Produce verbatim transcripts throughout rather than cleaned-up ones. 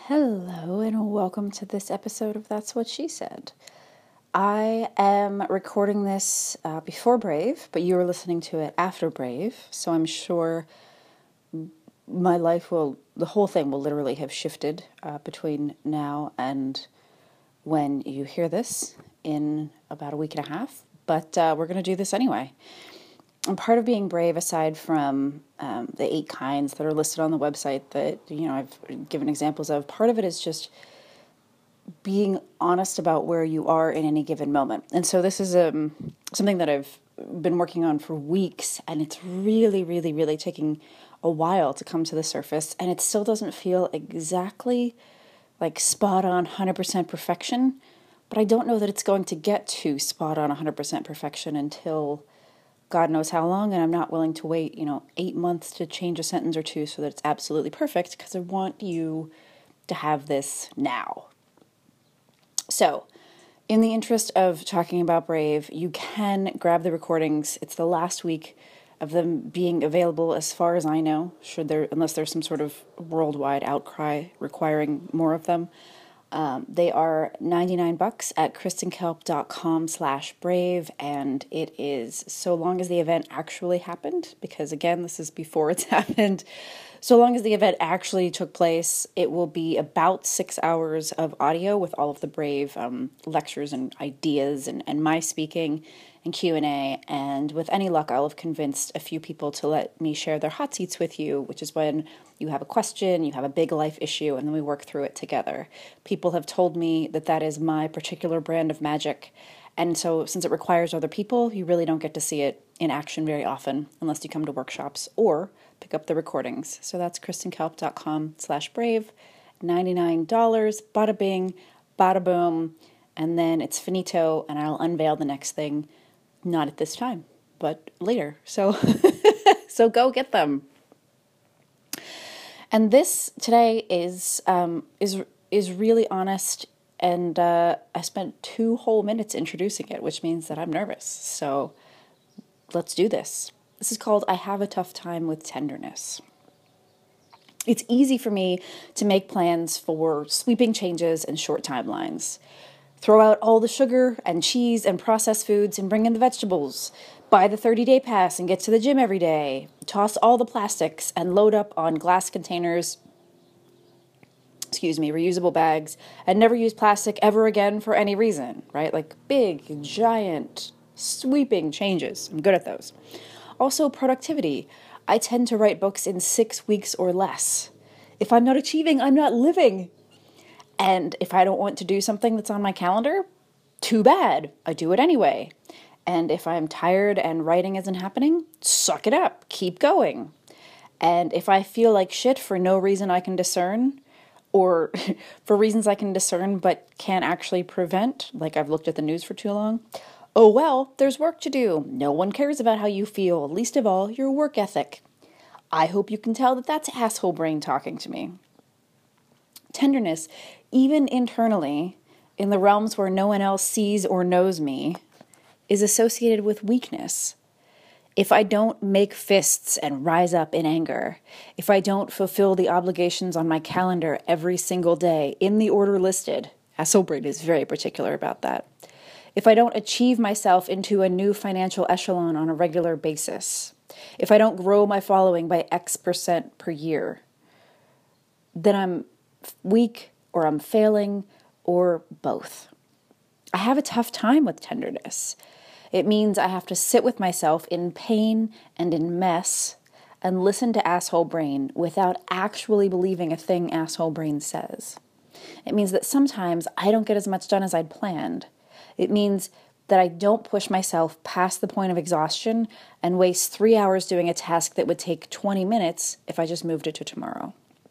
Hello, and welcome to this episode of That's What She Said. I am recording this uh, before Brave, but you are listening to it after Brave, so I'm sure my life will, the whole thing will literally have shifted uh, between now and when you hear this in about a week and a half, but uh, we're going to do this anyway. And part of being brave, aside from um, the eight kinds that are listed on the website that, you know, I've given examples of, part of it is just being honest about where you are in any given moment. And so this is um, something that I've been working on for weeks, and it's really, really, really taking a while to come to the surface, and it still doesn't feel exactly like spot on one hundred percent perfection, but I don't know that it's going to get to spot on one hundred percent perfection until God knows how long, and I'm not willing to wait, you know, eight months to change a sentence or two so that it's absolutely perfect, because I want you to have this now. So, in the interest of talking about Brave, you can grab the recordings. It's the last week of them being available, as far as I know, should there, unless there's some sort of worldwide outcry requiring more of them. Um, they are ninety-nine bucks at kristenkelp.com slash brave, and it is so long as the event actually happened, because again, this is before it's happened. So long as the event actually took place, it will be about six hours of audio with all of the Brave um, lectures and ideas and, and my speaking and Q and A. And with any luck, I'll have convinced a few people to let me share their hot seats with you, which is when you have a question, you have a big life issue, and then we work through it together. People have told me that that is my particular brand of magic. And so since it requires other people, you really don't get to see it in action very often unless you come to workshops or pick up the recordings. So that's kristenkelp.com slash brave, ninety-nine dollars, bada bing, bada boom, and then it's finito, and I'll unveil the next thing, not at this time, but later. So, so go get them. And this today is um, is is really honest, and uh, I spent two whole minutes introducing it, which means that I'm nervous. So let's do this. This is called I Have a Tough Time with Tenderness. It's easy for me to make plans for sweeping changes and short timelines. Throw out all the sugar and cheese and processed foods and bring in the vegetables. Buy the thirty-day pass and get to the gym every day. Toss all the plastics and load up on glass containers, excuse me, reusable bags, and never use plastic ever again for any reason, right? Like big, giant, sweeping changes. I'm good at those. Also, productivity. I tend to write books in six weeks or less. If I'm not achieving, I'm not living. And if I don't want to do something that's on my calendar, too bad. I do it anyway. And if I'm tired and writing isn't happening, suck it up. Keep going. And if I feel like shit for no reason I can discern, or for reasons I can discern but can't actually prevent, like I've looked at the news for too long, oh well, there's work to do. No one cares about how you feel, least of all your work ethic. I hope you can tell that that's asshole brain talking to me. Tenderness, even internally, in the realms where no one else sees or knows me, is associated with weakness. If I don't make fists and rise up in anger, if I don't fulfill the obligations on my calendar every single day in the order listed, asshole brain is very particular about that. If I don't achieve myself into a new financial echelon on a regular basis, if I don't grow my following by X percent per year, then I'm weak, or I'm failing, or both. I have a tough time with tenderness. It means I have to sit with myself in pain and in mess and listen to asshole brain without actually believing a thing asshole brain says. It means that sometimes I don't get as much done as I'd planned. It means that I don't push myself past the point of exhaustion and waste three hours doing a task that would take twenty minutes if I just moved it to tomorrow.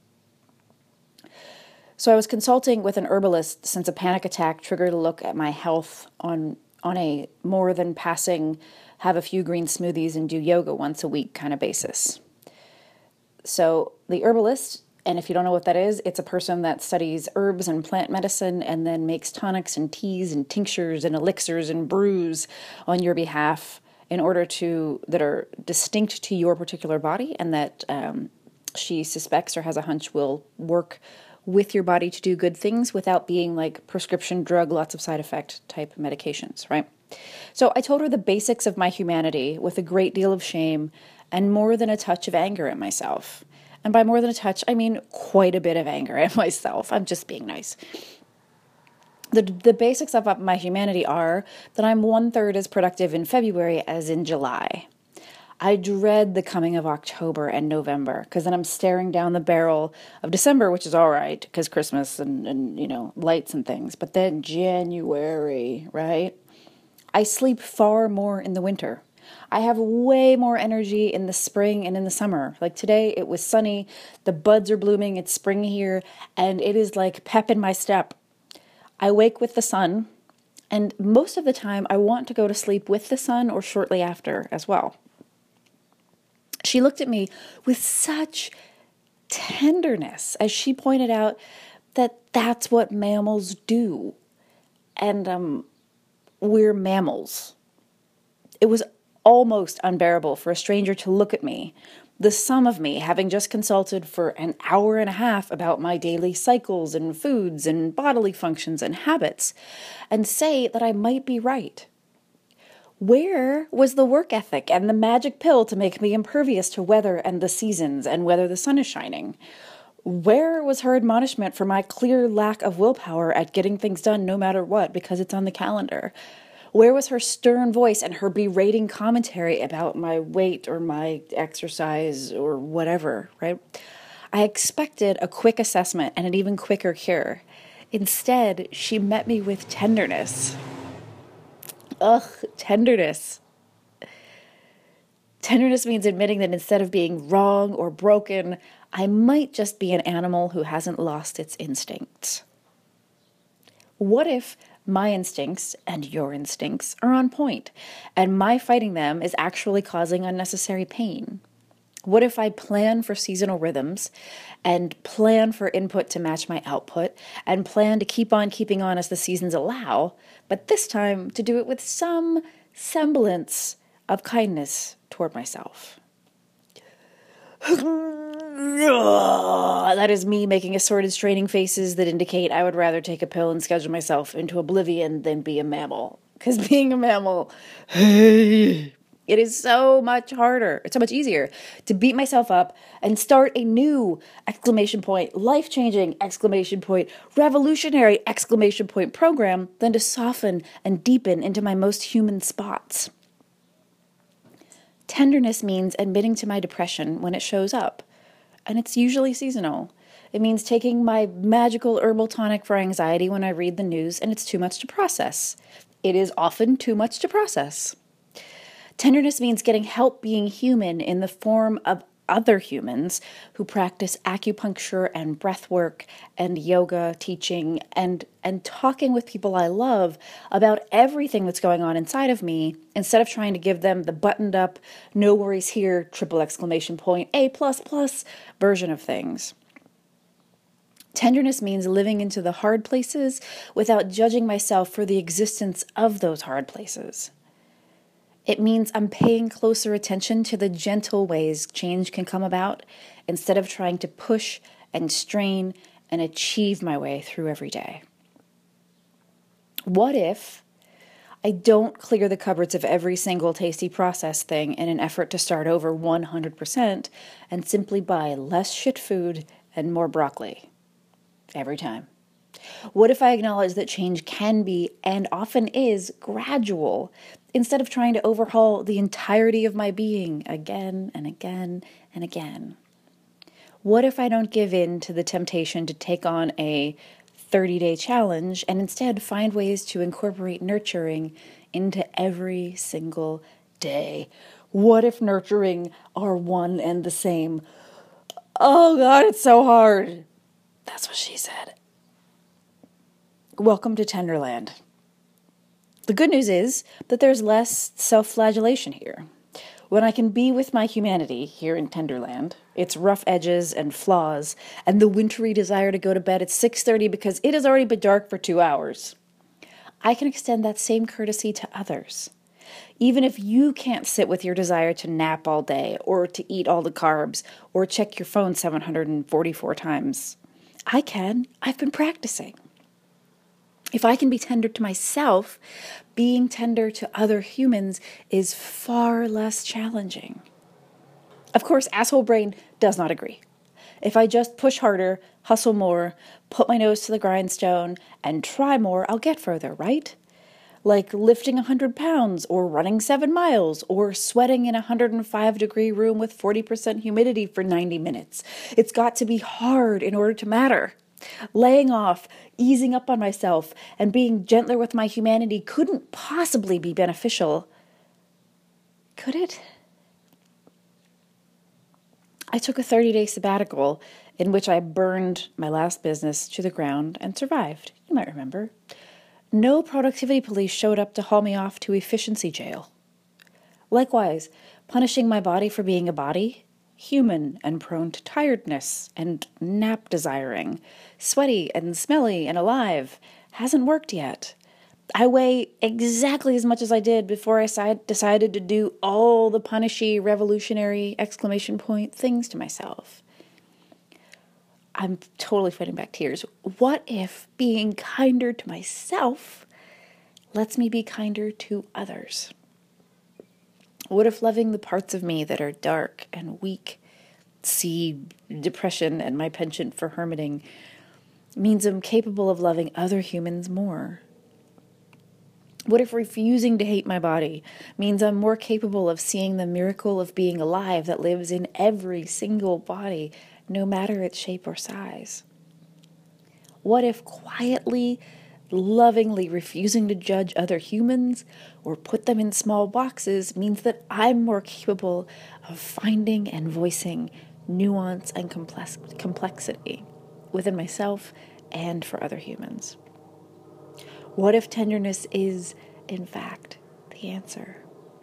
So I was consulting with an herbalist since a panic attack triggered a look at my health on, on a more than passing, have a few green smoothies and do yoga once a week kind of basis. So the herbalist, and if you don't know what that is, it's a person that studies herbs and plant medicine and then makes tonics and teas and tinctures and elixirs and brews on your behalf in order to, that are distinct to your particular body and that um, she suspects or has a hunch will work with your body to do good things without being like prescription drug, lots of side effect type medications, right? So I told her the basics of my humanity with a great deal of shame and more than a touch of anger at myself. And by more than a touch, I mean quite a bit of anger at myself. I'm just being nice. The, the basics of my humanity are that I'm one third as productive in February as in July. I dread the coming of October and November because then I'm staring down the barrel of December, which is all right because Christmas and, and, you know, lights and things. But then January, right? I sleep far more in the winter. I have way more energy in the spring and in the summer. Like today, it was sunny, the buds are blooming, it's spring here, and it is like pep in my step. I wake with the sun, and most of the time I want to go to sleep with the sun or shortly after as well. She looked at me with such tenderness as she pointed out that that's what mammals do. And um, we're mammals. It was almost unbearable for a stranger to look at me, the sum of me having just consulted for an hour and a half about my daily cycles and foods and bodily functions and habits, and say that I might be right. Where was the work ethic and the magic pill to make me impervious to weather and the seasons and whether the sun is shining? Where was her admonishment for my clear lack of willpower at getting things done no matter what because it's on the calendar? Where was her stern voice and her berating commentary about my weight or my exercise or whatever, right? I expected a quick assessment and an even quicker cure. Instead, she met me with tenderness. Ugh, tenderness. Tenderness means admitting that instead of being wrong or broken, I might just be an animal who hasn't lost its instincts. What if my instincts and your instincts are on point, and my fighting them is actually causing unnecessary pain? What if I plan for seasonal rhythms and plan for input to match my output and plan to keep on keeping on as the seasons allow, but this time to do it with some semblance of kindness toward myself? That is me making assorted straining faces that indicate I would rather take a pill and schedule myself into oblivion than be a mammal. Because being a mammal, hey, it is so much harder. It's so much easier to beat myself up and start a new exclamation point, life-changing exclamation point, revolutionary exclamation point program than to soften and deepen into my most human spots. Tenderness means admitting to my depression when it shows up, and it's usually seasonal. It means taking my magical herbal tonic for anxiety when I read the news and it's too much to process. It is often too much to process. Tenderness means getting help being human in the form of other humans who practice acupuncture and breath work and yoga teaching and, and talking with people I love about everything that's going on inside of me instead of trying to give them the buttoned up, no worries here, triple exclamation point, A plus plus version of things. Tenderness means living into the hard places without judging myself for the existence of those hard places. It means I'm paying closer attention to the gentle ways change can come about instead of trying to push and strain and achieve my way through every day. What if I don't clear the cupboards of every single tasty processed thing in an effort to start over one hundred percent and simply buy less shit food and more broccoli every time? What if I acknowledge that change can be, and often is, gradual, instead of trying to overhaul the entirety of my being again and again and again? What if I don't give in to the temptation to take on a thirty-day challenge and instead find ways to incorporate nurturing into every single day? What if nurturing are one and the same? Oh God, it's so hard. That's what she said. Welcome to Tenderland. The good news is that there's less self-flagellation here. When I can be with my humanity here in Tenderland, its rough edges and flaws, and the wintry desire to go to bed at six thirty because it has already been dark for two hours, I can extend that same courtesy to others. Even if you can't sit with your desire to nap all day, or to eat all the carbs, or check your phone seven hundred forty-four times, I can. I've been practicing. If I can be tender to myself, being tender to other humans is far less challenging. Of course, asshole brain does not agree. If I just push harder, hustle more, put my nose to the grindstone, and try more, I'll get further, right? Like lifting one hundred pounds, or running seven miles, or sweating in a one hundred five degree room with forty percent humidity for ninety minutes. It's got to be hard in order to matter. Laying off, easing up on myself, and being gentler with my humanity couldn't possibly be beneficial. Could it? I took a thirty-day sabbatical in which I burned my last business to the ground and survived. You might remember. No productivity police showed up to haul me off to efficiency jail. Likewise, punishing my body for being a body, human and prone to tiredness and nap desiring, sweaty and smelly and alive, hasn't worked yet. I weigh exactly as much as I did before I decided to do all the punishy, revolutionary, exclamation point things to myself. I'm totally fighting back tears. What if being kinder to myself lets me be kinder to others? What if loving the parts of me that are dark and weak, see depression and my penchant for hermiting, means I'm capable of loving other humans more? What if refusing to hate my body means I'm more capable of seeing the miracle of being alive that lives in every single body, no matter its shape or size? What if quietly, lovingly refusing to judge other humans or put them in small boxes means that I'm more capable of finding and voicing nuance and complex- complexity within myself and for other humans? What if tenderness is, in fact, the answer?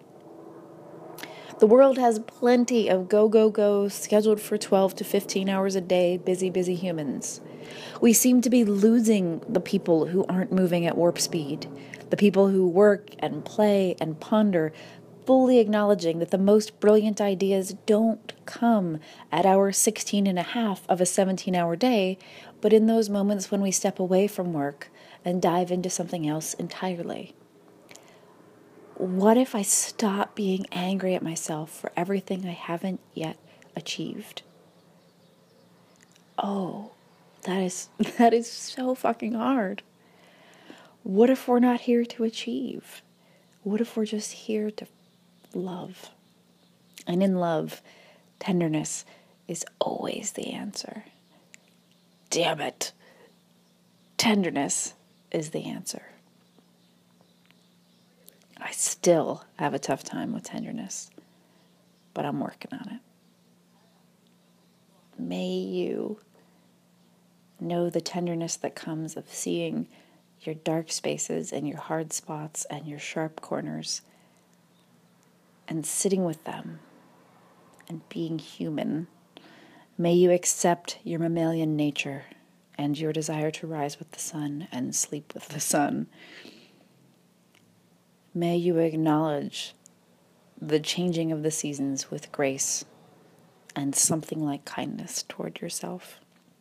The world has plenty of go, go, go, scheduled for twelve to fifteen hours a day, busy, busy humans. We seem to be losing the people who aren't moving at warp speed, the people who work and play and ponder, fully acknowledging that the most brilliant ideas don't come at hour sixteen and a half of a seventeen-hour day, but in those moments when we step away from work and dive into something else entirely. What if I stop being angry at myself for everything I haven't yet achieved? Oh, that is that is so fucking hard. What if we're not here to achieve? What if we're just here to love? And in love, tenderness is always the answer. Damn it. Tenderness is the answer. I still have a tough time with tenderness, but I'm working on it. May you know the tenderness that comes of seeing your dark spaces and your hard spots and your sharp corners and sitting with them and being human. May you accept your mammalian nature and your desire to rise with the sun and sleep with the sun. May you acknowledge the changing of the seasons with grace and something like kindness toward yourself.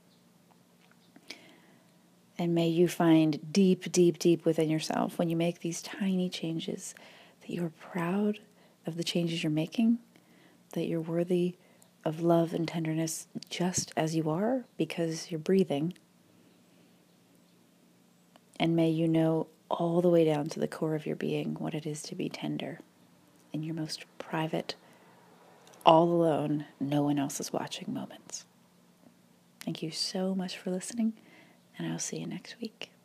And may you find deep, deep, deep within yourself, when you make these tiny changes, that you're proud of the changes you're making, that you're worthy of love and tenderness just as you are, because you're breathing. And may you know all the way down to the core of your being what it is to be tender in your most private, all alone, no one else is watching moments. Thank you so much for listening, and I'll see you next week.